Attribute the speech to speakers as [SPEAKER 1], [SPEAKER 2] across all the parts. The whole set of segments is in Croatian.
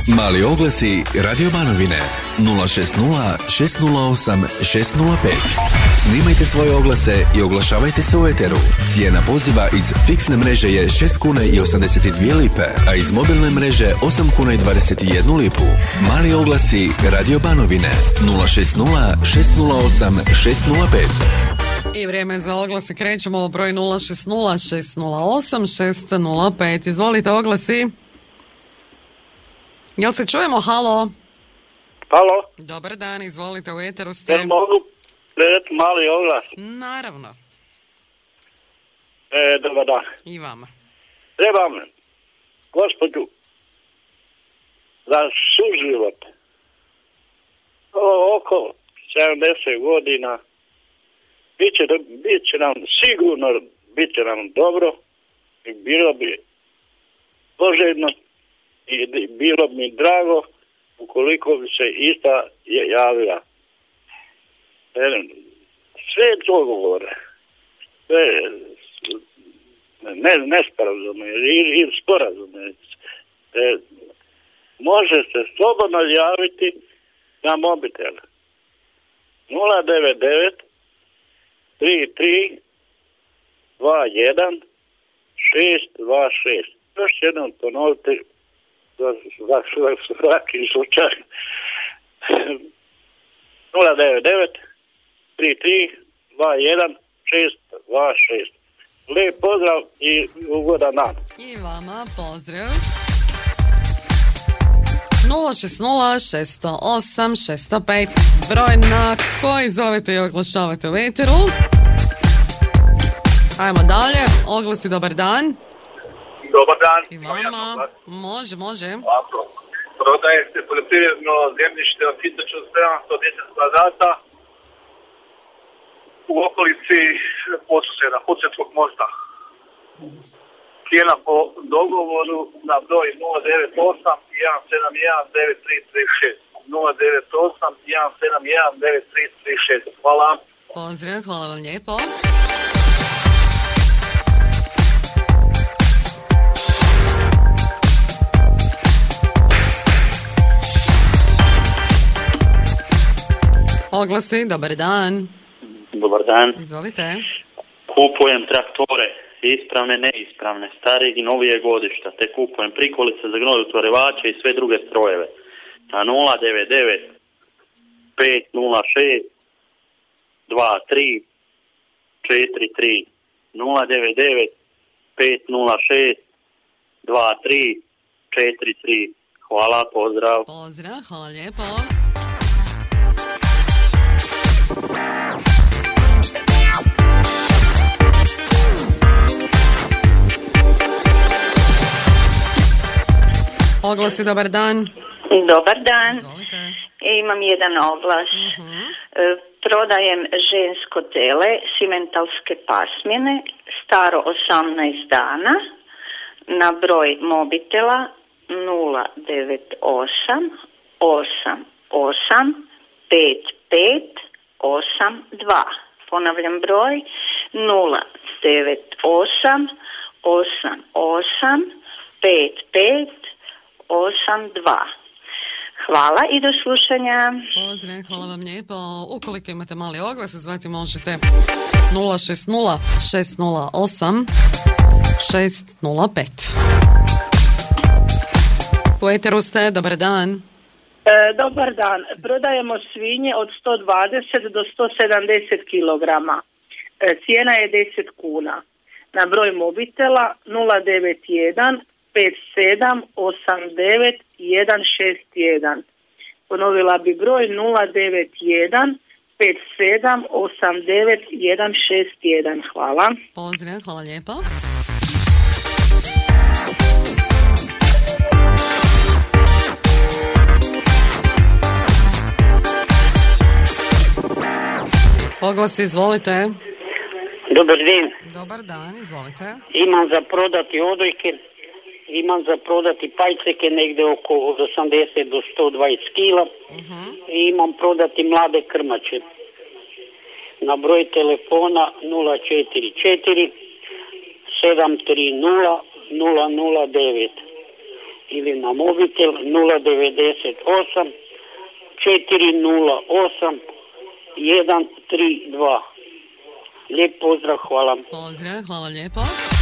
[SPEAKER 1] Mali oglasi Radio Banovine 060 608 605. Snimajte svoje oglase i oglašavajte se u eteru. Cijena poziva iz fiksne mreže je 6 kuna i 82 lipe, a iz mobilne mreže 8 kuna i 21 lipu. Mali oglasi Radio Banovine 060 608 605.
[SPEAKER 2] I vrijeme za oglase, krećemo u broj 060 608 605. Izvolite oglasi. Jel se čujemo? Halo?
[SPEAKER 3] Halo?
[SPEAKER 2] Dobar dan, izvolite, u eteru ste.
[SPEAKER 3] Jel mogu predati mali oglas?
[SPEAKER 2] Naravno.
[SPEAKER 3] Dobar dan.
[SPEAKER 2] I vama.
[SPEAKER 3] Trebam gospođu za suživot. Oko 70 godina. Bit će nam sigurno, bit će nam dobro i bilo bi poželjno i bilo bi mi drago ukoliko bi se ista javila. Sve to govore. Sve nesporazume ili sporazume. Može se slobodno javiti na mobitel 099 33 21 626. Još jednom ponovite za svaki slučaj. 099 33 21 626. Lijep pozdrav i ugodan dan.
[SPEAKER 2] I vama pozdrav. 060 608 605. Broj na koji zovete i oglašavate u eteru. Ajmo dalje. Oglasi, dobar dan.
[SPEAKER 4] Dobar dan.
[SPEAKER 2] I vama. Može.
[SPEAKER 4] Prodaje se poljoprivredno zemljište od 1710 kvadrata u okolici Podsuseda, Podsusedskog mosta. Cijena po dogovoru na broj 098 171 9336. 098 171 9336. Hvala.
[SPEAKER 2] Pozdrav, hvala vam lijepo. Oglasi, dobar dan.
[SPEAKER 5] Dobar dan.
[SPEAKER 2] Izvolite.
[SPEAKER 5] Kupujem traktore, ispravne, neispravne, stare i novije godišta, te kupujem prikolice za gnojotvorevače i sve druge strojeve. Na 099 506 23 43. 099 506 23 43. Hvala, pozdrav.
[SPEAKER 2] Pozdrav, hvala lijepo. Oglasi, dobar dan.
[SPEAKER 6] Dobar dan.
[SPEAKER 2] Izvolite.
[SPEAKER 6] Imam jedan oglas. Prodajem žensko tele simentalske pasmine, staro 18 dana, na broj mobitela 098 88 55 82. Ponavljam broj 098 88 55 82. Hvala i do slušanja.
[SPEAKER 2] Pozdrav, hvala vam lijepo. Ukoliko imate mali oglas, zvati možete 060 608 605. U eteru ste, dobar dan.
[SPEAKER 7] Dobar dan. Prodajemo svinje od 120 do 170 kilograma. Cijena je 10 kuna. Na broj mobitela 091 57 89 161. Ponovila bi broj 091 57 89 161. Hvala.
[SPEAKER 2] Pozdrav, hvala lijepo. Oglas, izvolite.
[SPEAKER 8] Dobar dan.
[SPEAKER 2] Dobar dan, izvolite.
[SPEAKER 8] Imam za prodati odojke, imam za prodati pajceke negdje oko od 80 do 120 kila i imam prodati mlade krmače. Na broj telefona 044 730 009. ili na mobitel 098 408 132. Lijep pozdrav, hvala.
[SPEAKER 2] Pozdrav, hvala lijepo.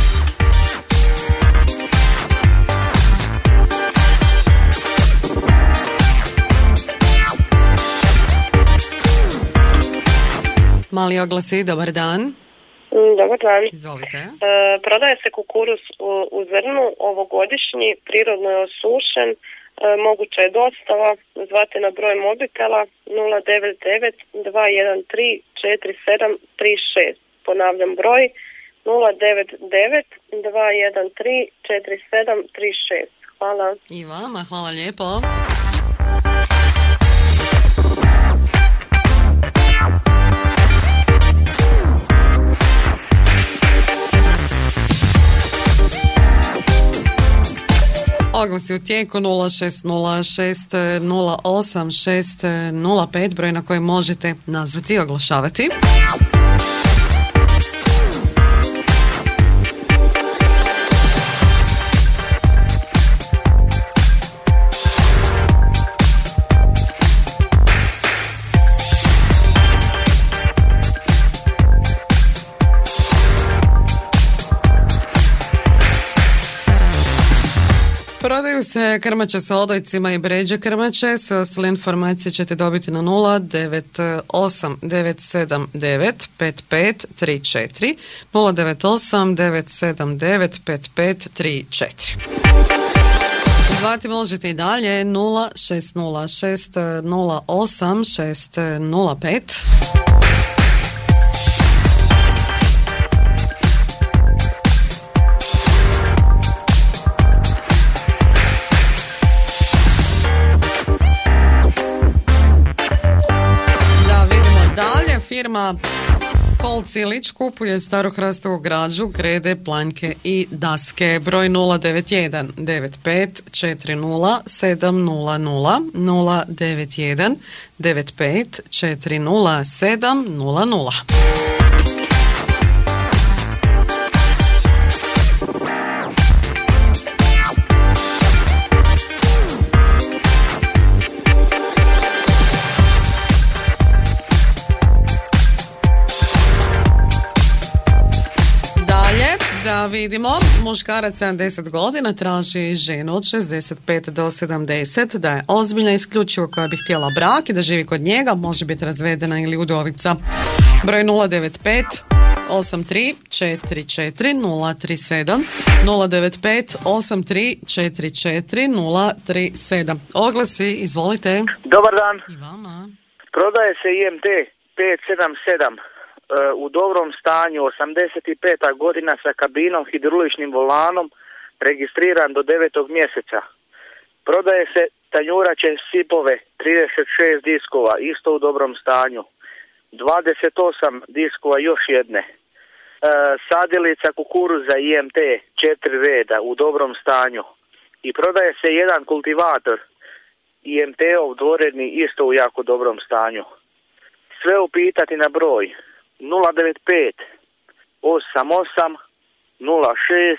[SPEAKER 2] Mali oglasi, dobar dan.
[SPEAKER 9] Dobar dan.
[SPEAKER 2] Izvolite.
[SPEAKER 9] Prodaje se kukuruz u zrnu, ovogodišnji, prirodno je osušen, moguća je dostava, zvate na broj mobitela 099 213 4736. Ponavljam broj 099 213 4736. Hvala.
[SPEAKER 2] I vama, hvala lijepo. Oglasi u tijeku 0606 086 broj na koji možete nazvati i oglašavati. Prodaju se krmače sa odojcima i bređe krmače. Sve ostale informacije ćete dobiti na 098 979 5534 098 979 5534. Zvati možete i dalje 0606 086 05. Firma Kolc Ilić kupuje staru hrastovu građu, grede, planjke i daske. Broj 091 95 40 700 091 95 40 700. Da vidimo, muškarac 70 godina traži ženu od 65 do 70, da je ozbiljna, isključivo koja bi htjela brak i da živi kod njega, može biti razvedena ili udovica. Broj 095 83 44 037 095 83 44 037. Oglasi, izvolite.
[SPEAKER 10] Dobar dan.
[SPEAKER 2] I vama.
[SPEAKER 10] Prodaje se IMT 577 u dobrom stanju, 85. godina sa kabinom, hidruličnim volanom, registriran do 9. mjeseca. Prodaje se tanjurače sipove, 36 diskova, isto u dobrom stanju. 28 diskova još jedne. Sadilica kukuruza IMT, 4 reda, u dobrom stanju. I prodaje se jedan kultivator IMT-ov dvoredni, isto u jako dobrom stanju. Sve upitati na broj 095 88 06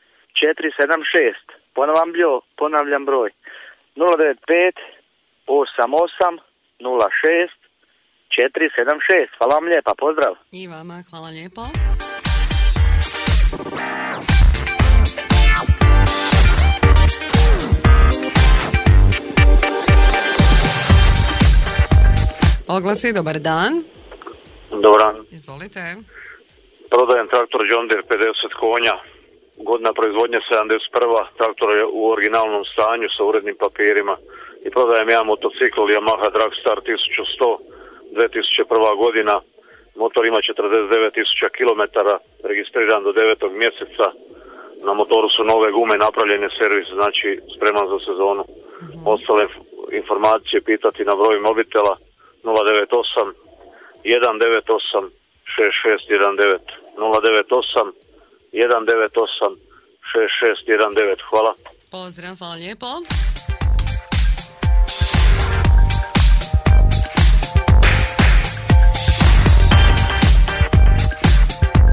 [SPEAKER 10] 476. Ponavljam broj 095 88 06 476. Hvala vam lijepa, pozdrav.
[SPEAKER 2] I vama, hvala lijepo. Oglasi, dobar dan.
[SPEAKER 11] Dobar dan.
[SPEAKER 2] Izvolite.
[SPEAKER 11] Prodajem traktor John Deere 50 konja, godina proizvodnja 71. Traktor je u originalnom stanju sa urednim papirima. I prodajem jedan motocikl Yamaha Dragstar 1100, 2001. godina. Motor ima 49.000 km, registriran do 9. mjeseca. Na motoru su nove gume, napravljene servis, znači spreman za sezonu. Ostale informacije pitati na broj mobitela 098 198 6619 098 198 6619. Hvala.
[SPEAKER 2] Pozdrav, hvala lijepo.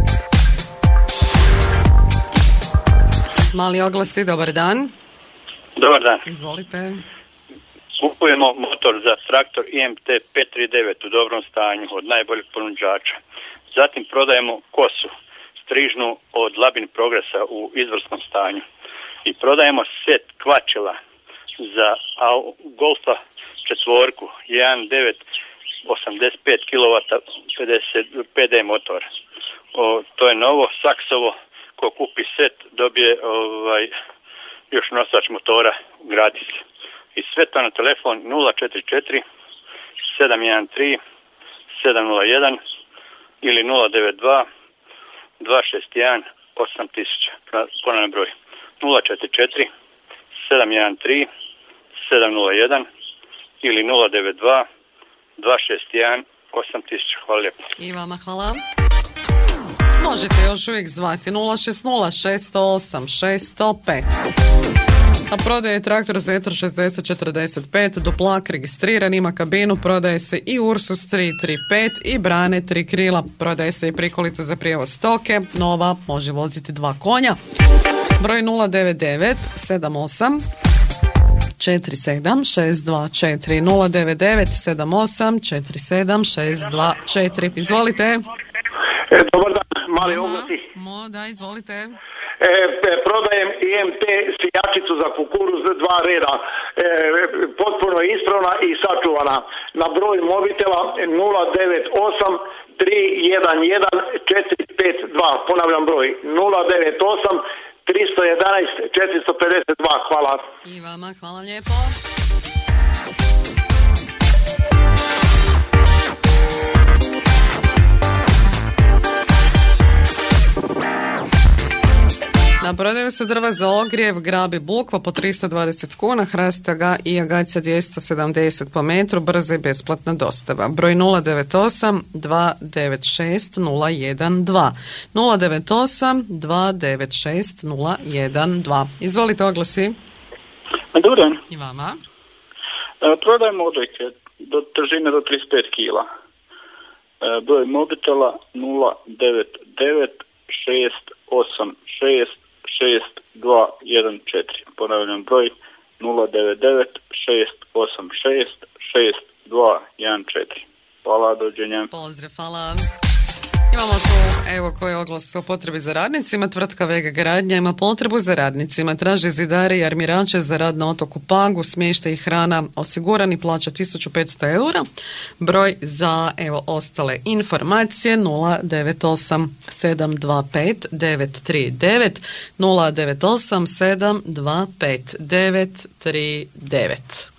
[SPEAKER 2] Mali oglasi, dobar dan.
[SPEAKER 12] Dobar dan.
[SPEAKER 2] Izvolite.
[SPEAKER 12] Kupujemo motor za traktor IMT 539 u dobrom stanju od najboljeg ponuđača. Zatim prodajemo kosu strižnu od Labin Progresa u izvrsnom stanju. I prodajemo set kvačila za Golfa četvorku 1.9 85 kW 50 PD motor. To je novo Saksovo, ko kupi set dobije još nosač motora gratis. I sve to na telefon 044 713 701 ili 092 261 8000. Ponavljam broj 044 713 701 ili 092 261 8000. Hvala lijepo.
[SPEAKER 2] I vama hvala. Možete još uvijek zvati 060 608 605. A prodaje traktor Zetor 6045, duplak registriran, ima kabinu, prodaje se i Ursus 335 i Brane 3 krila, prodaje se i prikolica za prijevoz stoke, nova, može voziti 2 konja. Broj 099 78 47 624 099 78 47 624. Izvolite.
[SPEAKER 13] Dobar dan, mali oglasi.
[SPEAKER 2] Da, izvolite.
[SPEAKER 13] Prodajem IMT sijačicu za kukuruz 2 reda, potpuno ispravna i sačuvana. Na broj mobitela 098 311 452. Ponavljam broj 098 311 452. Hvala.
[SPEAKER 2] I vama, hvala lijepo. Na prodaju se drva za ogrijev, grab i bukva po 320 kuna, hrastaga i agacija 270 po metru, brza i besplatna dostava. Broj 098 296 012 098 296 012. Izvolite oglasi.
[SPEAKER 14] Dobar dan.
[SPEAKER 2] I vama.
[SPEAKER 14] Prodajemo odojke do težine do 35 kila. Broj mobitela 099 686 6214. Ponavljam broj 099 686 6214. Hvala, dođenja.
[SPEAKER 2] Pozdrav, hvala. Imamo tu, evo, koji je oglas o potrebi za radnicima. Tvrtka Vega Gradnja ima potrebu za radnicima. Traže zidare i armirače za rad na otoku Pagu, smještaj i hrana osigurani, plaća 1500 eura. Broj za, evo, ostale informacije 098 725 939 098 725 939.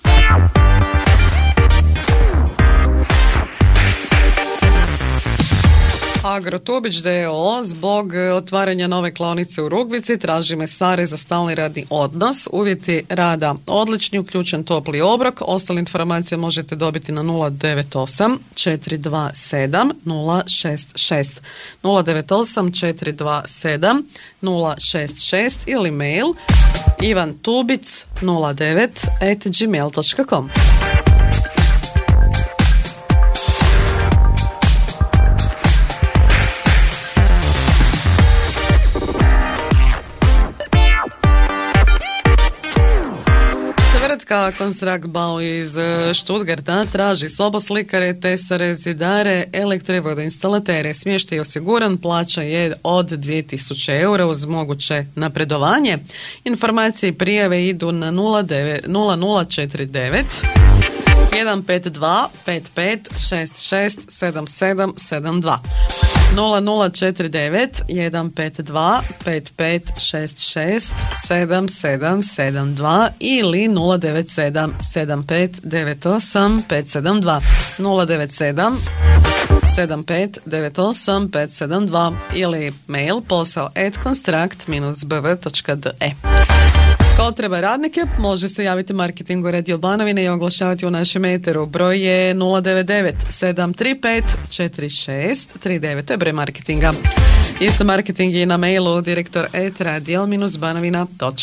[SPEAKER 2] Agrotubić d.o.o. zbog otvaranja nove klaonice u Rugvici traži mesare za stalni radni odnos. Uvjeti rada odlični, uključen topli obrok. Ostale informacije možete dobiti na 098 427 066 098 427 066 ili mail ivantubic09@gmail.com. Tvrtka Konstrakt Bau iz Stuttgarta traži soboslikare, tesare, zidare, elektro- i vodoinstalatere. Smještaj je osiguran, plaća je od 2000 eura uz moguće napredovanje. Informacije i prijave idu na 0049 152 55 66 77 72 0049 152 55 66 77 72 ili 097 75 98 572 097 75 98 572 ili mail posao@konstrakt-bv.de. Ko treba radnike, može se javiti marketingu Radio Banovine i oglašavati u našem eteru. Broj je 099 735 4639. To je broj marketinga. Isto marketing je na mailu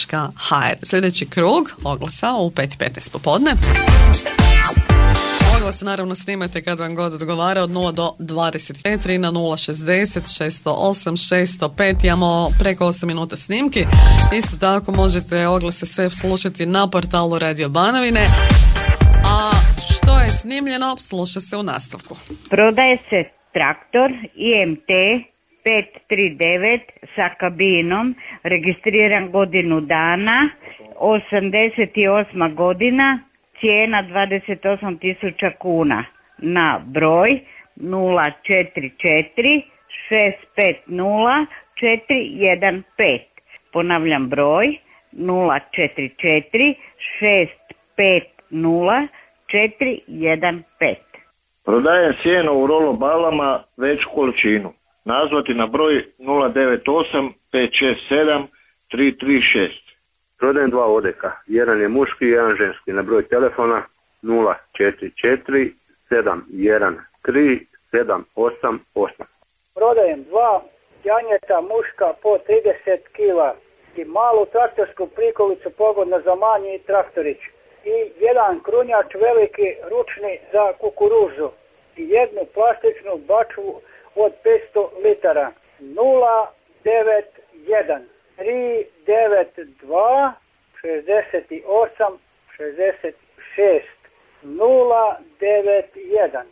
[SPEAKER 2] direktor@radio-banovina.hr. Sljedeći krug oglasa u 5:15 popodne. pa se naravno snimate kad vam god odgovara od 0 do 24 na 060 608 605. Imamo preko 8 minuta snimki. Isto tako možete oglase sve slušati na portalu Radio Banovine. A što je snimljeno, sluša se u nastavku.
[SPEAKER 15] Prodaje se traktor IMT 539 sa kabinom, registriran godinu dana, 88. godina, cijena 28.000 kuna. Na broj 044 650 415. Ponavljam broj 044 650 415.
[SPEAKER 16] Prodajem sjeno u rolo balama veću količinu. Nazvati na broj 098 567 336.
[SPEAKER 17] Prodajem dva odeka. Jedan je muški i jedan ženski. Na broj telefona 044 713 788.
[SPEAKER 18] Prodajem dva janjeta muška po 30 kila i malu traktorsku prikolicu pogodno za manji traktorić i jedan krunjač veliki ručni za kukuruzu i jednu plastičnu bačvu od 500 litara. 091 392 68 66 091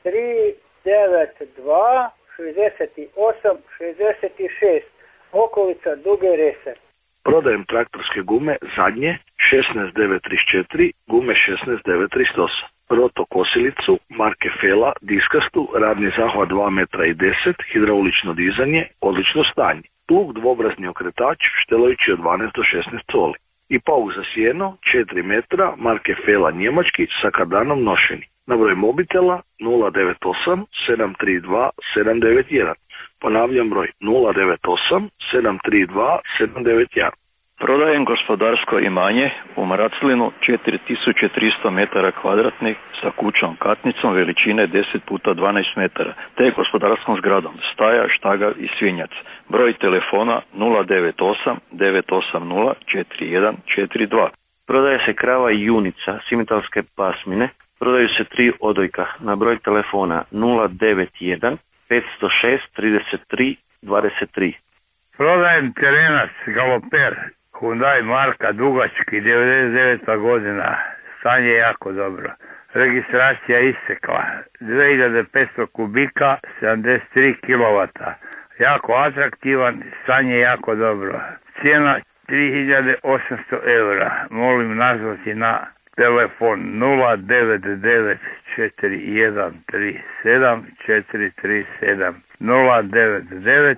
[SPEAKER 18] 392 68 66. Okolica Duge Rese.
[SPEAKER 16] Prodajem traktorske gume zadnje 16934, gume 16938. Roto kosilicu marke Fela, diskastu, radni zahvat 2 metra i 10, hidraulično dizanje, odlično stanje. Plug dvobrazni okretač, štelovići od 12 do 16 coli. I pauk za sjeno 4 metra marke Fela njemački sa kardanom nošeni. Na broj mobitela 098 732 791. Ponavljam broj 098 732 791.
[SPEAKER 19] Prodajem gospodarsko imanje u Maraclinu 4300 metara kvadratnih sa kućom katnicom veličine 10 puta 12 metara, te gospodarskom zgradom, staja, štagalj i svinjac. Broj telefona 098 980 4142.
[SPEAKER 20] Prodaje se krava i junica simentalske pasmine. Prodaju se 3 odojka na broj telefona 091 506 33 23.
[SPEAKER 21] Prodajem terenac Galoper Hyundai marka dugački 99. godina. Stanje je jako dobro. Registracija istekla. 2500 kubika 73 kW. Jako atraktivan, stanje je jako dobro. Cijena 3800 eura. Molim nazvati na telefon 099 4137 437 099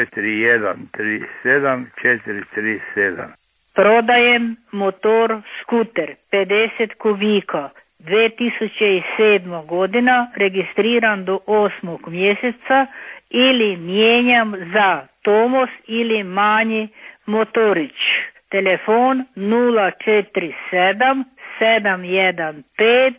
[SPEAKER 21] 4137 437.
[SPEAKER 15] Prodajem motor skuter 50 kubika 2007. godina, registriran do 8. mjeseca, ili mijenjam za Tomos ili manji motorić. Telefon 047 715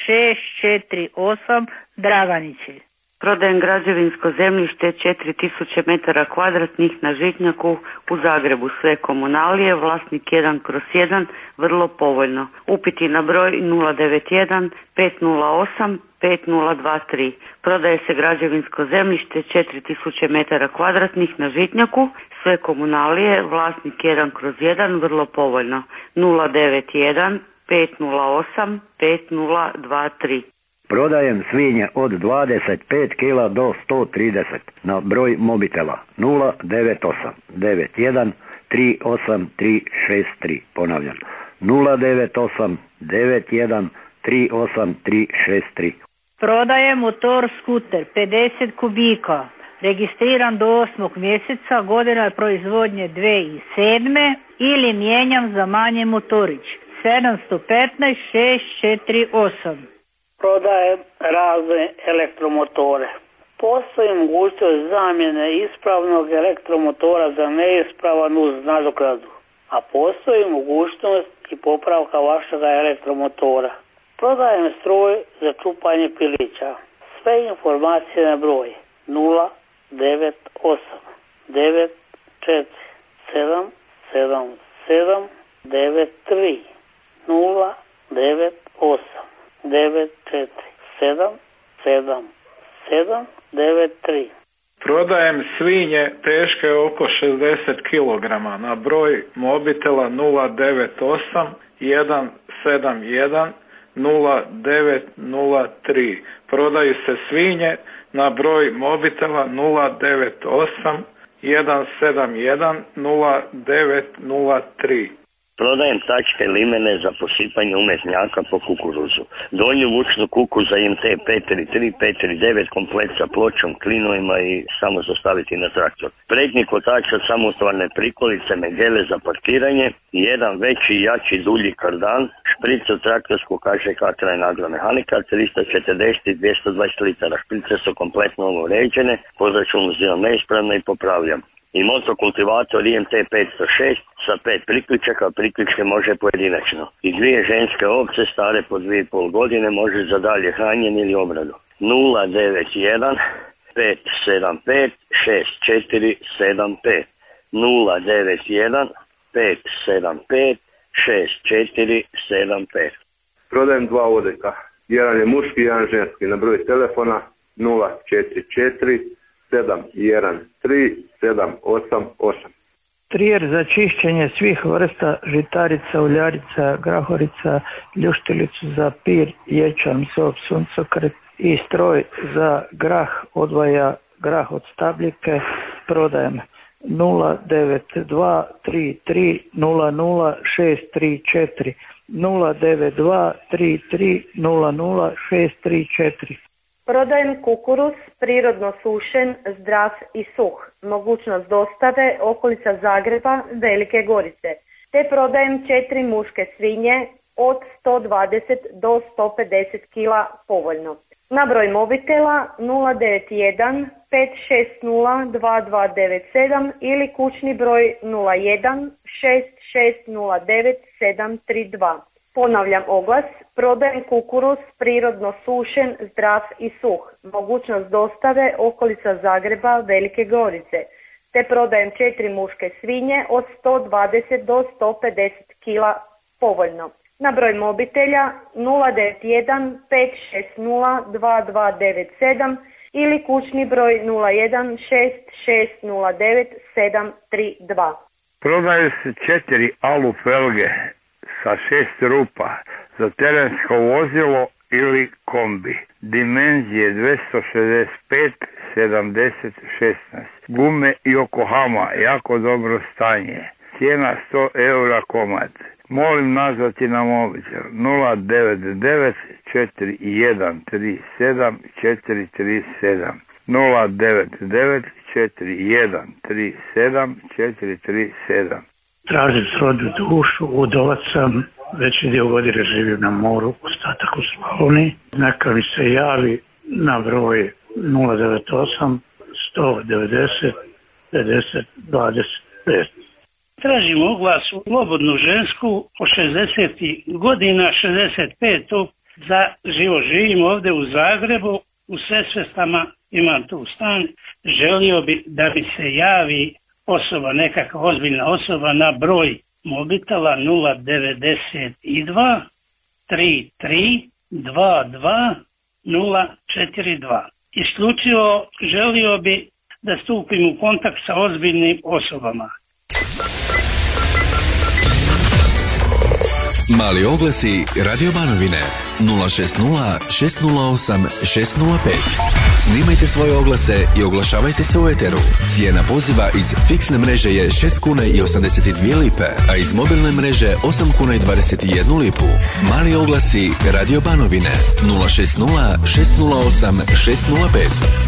[SPEAKER 15] 648 Draganići.
[SPEAKER 22] Prodajem građevinsko zemljište 4000 metara kvadratnih na Žitnjaku u Zagrebu. Sve komunalije, vlasnik 1/1, vrlo povoljno. Upiti na broj 091 508 5023. Prodaje se građevinsko zemljište 4000 metara kvadratnih na Žitnjaku. Sve komunalije, vlasnik 1/1, vrlo povoljno. 091 508 5023.
[SPEAKER 23] Prodajem svinje od 25 kg do 130 na broj mobitela 098 91 38363. Ponavljam 098 91 38363.
[SPEAKER 15] Prodajem motor skuter 50 kubika, registriran do 8. mjeseca, godina proizvodnje 2007. ili mijenjam za manje motorić 715 648.
[SPEAKER 8] Prodajem razne elektromotore. Postoji mogućnost zamjene ispravnog elektromotora za neispravan uz nadoknadu, a postoji mogućnost i popravka vašega elektromotora. Prodajem stroj za čupanje pilića. Sve informacije na broj 098 94 777 93 098 94 793.
[SPEAKER 1] Prodajem svinje teške oko 60 kg na broj mobitela 098 171 0903. Prodaju se svinje na broj mobitela 098 171 0903.
[SPEAKER 3] Prodajem tačke limene za posipanje umetnjaka po kukuruzu. Donju vučnu kuku za IMT 533, 539, komplet sa pločom, klinovima i samo zastaviti na traktor. Prednji kotač sa samostvarne prikolice, megele za parkiranje, jedan veći, jači, dulji kardan, špric od traktorsku KŽK trajna agromehanika, 340 i 220 litara. Šprice su kompletno uređene, po računu uzimam neispravno i popravljam. I motokultivator IMT 506 sa 5 priključaka, priključke može pojedinačno. I 2 ženske ovce stare po 2,5 godine može za dalje hranjenje ili obradu. 091 575 6475 091 575 6475.
[SPEAKER 17] Prodajem 2 odojka. Jedan je muški, jedan ženski. Na broj telefona 044 713 788.
[SPEAKER 4] Trijer za čišćenje svih vrsta žitarica, uljarica, grahorica, ljuštilicu za pir, ječam, sop, suncokret i stroj za grah, odvaja grah od stabljike. Prodajem 092 33 00 634 092 33 00 634.
[SPEAKER 24] Prodajem kukuruz, prirodno sušen, zdrav i suh. Mogućnost dostave okolica Zagreba, Velike Gorice. Te prodajem 4 muške svinje od 120 do 150 kg povoljno. Na broj mobitela 091 560 2297 ili kućni broj 01 6609 732. Ponavljam oglas, prodajem kukuruz, prirodno sušen, zdrav i suh. Mogućnost dostave okolica Zagreba, Velike Gorice. Te prodajem 4 muške svinje od 120 do 150 kg povoljno. Na broj mobitelja 091 560 2297 ili kućni broj 01 6609 732.
[SPEAKER 21] Prodaju se 4 alu felge sa 6 rupa za terensko vozilo ili kombi. Dimenzije 265 70 16. Gume Yokohama, jako dobro stanje. Cijena 100 eura komad. Molim nazvati na mobitel 099 4137 437 099 4137 437.
[SPEAKER 25] Tražim svoju dušu, udovac sam, veći dio godine živim na moru, ostatak u Slavoniji. Neka mi se javi na broj 098 190 50 25.
[SPEAKER 26] Tražim oglas u slobodnu žensku od 60 godina, 65. Za živo živim ovdje u Zagrebu, u Sesvetama, imam tu stan. Želio bi da mi se javi osoba, nekakva ozbiljna osoba na broj mobitela 092 33 22 042. Isključivo želio bi da stupim u kontakt sa ozbiljnim osobama.
[SPEAKER 27] Mali oglasi Radio Banovine 060 608 605. Snimajte svoje oglase i oglašavajte se u eteru. Cijena poziva iz fiksne mreže je 6 kuna i 82 lipe, a iz mobilne mreže 8 kuna i 21 lipu. Mali oglasi Radio Banovine 060 608 605.